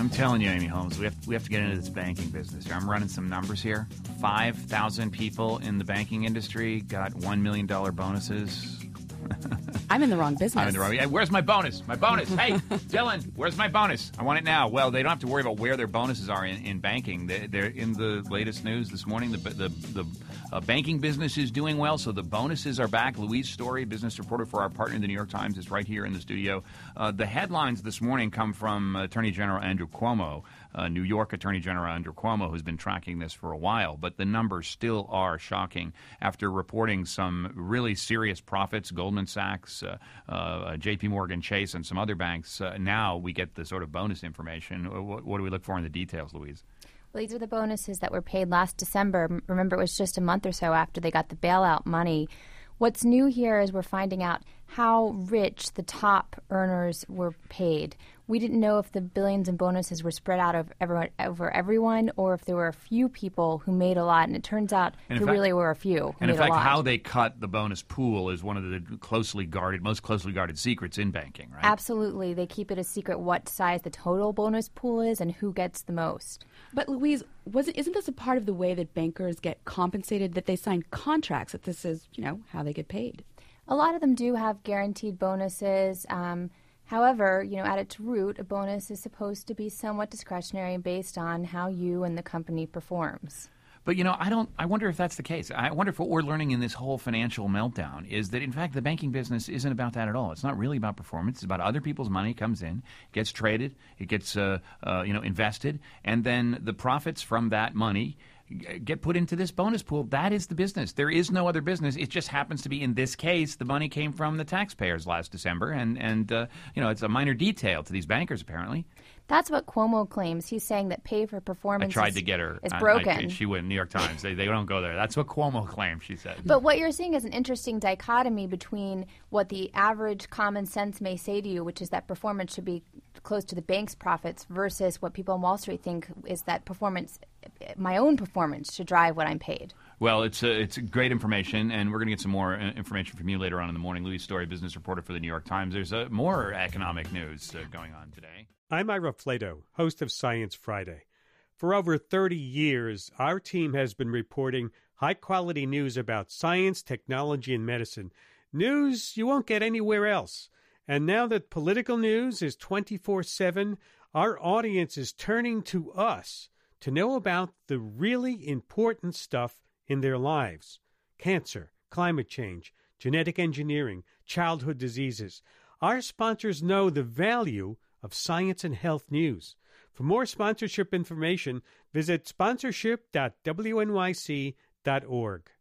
I'm telling you, Amy Holmes, we have to get into this banking business here. I'm running some numbers here. 5,000 people in the banking industry got $1 million bonuses. I'm in the wrong business. I'm in the wrong. Where's my bonus? My bonus. Hey, Dylan, where's my bonus? I want it now. Well, they don't have to worry about where their bonuses are in banking. They're in the latest news this morning. The banking business is doing well, so the bonuses are back. Louise Story, business reporter for our partner, the New York Times, is right here in the studio. The headlines this morning come from Attorney General Andrew Cuomo, New York Attorney General Andrew Cuomo, who's been tracking this for a while. But the numbers still are shocking. After reporting some really serious profits, Goldman Sachs, J.P. Morgan Chase, and some other banks, now we get the sort of bonus information. What do we look for in the details, Louise? Well, these are the bonuses that were paid last December. Remember, it was just a month or so after they got the bailout money. What's new here is we're finding out how rich the top earners were paid. We didn't know if the billions in bonuses were spread out over everyone or if there were a few people who made a lot. And it turns out really were a few who made a lot. And in fact, how they cut the bonus pool is one of the most closely guarded secrets in banking, right? Absolutely. They keep it a secret what size the total bonus pool is and who gets the most. But Louise, isn't this a part of the way that bankers get compensated, that they sign contracts, that this is, how they get paid? A lot of them do have guaranteed bonuses. However, at its root, a bonus is supposed to be somewhat discretionary based on how you and the company performs. But, I wonder if that's the case. I wonder if what we're learning in this whole financial meltdown is that, in fact, the banking business isn't about that at all. It's not really about performance. It's about other people's money comes in, gets traded, it gets, invested, and then the profits from that money get put into this bonus pool. That is the business. There is no other business. It just happens to be, in this case, the money came from the taxpayers last December, and it's a minor detail to these bankers, apparently. That's what Cuomo claims. He's saying that pay for performance I tried to get her. Is broken. She wouldn't. New York Times. They don't go there. That's what Cuomo claims, she said. But what you're seeing is an interesting dichotomy between what the average common sense may say to you, which is that performance should be close to the bank's profits, versus what people on Wall Street think is that my own performance should drive what I'm paid. Well, it's great information, and we're going to get some more information from you later on in the morning. Louise Story, business reporter for the New York Times. There's more economic news going on today. I'm Ira Flato, host of Science Friday. For over 30 years, our team has been reporting high-quality news about science, technology, and medicine. News you won't get anywhere else. And now that political news is 24/7, our audience is turning to us to know about the really important stuff in their lives. Cancer, climate change, genetic engineering, childhood diseases. Our sponsors know the value of science and health news. For more sponsorship information, visit sponsorship.wnyc.org.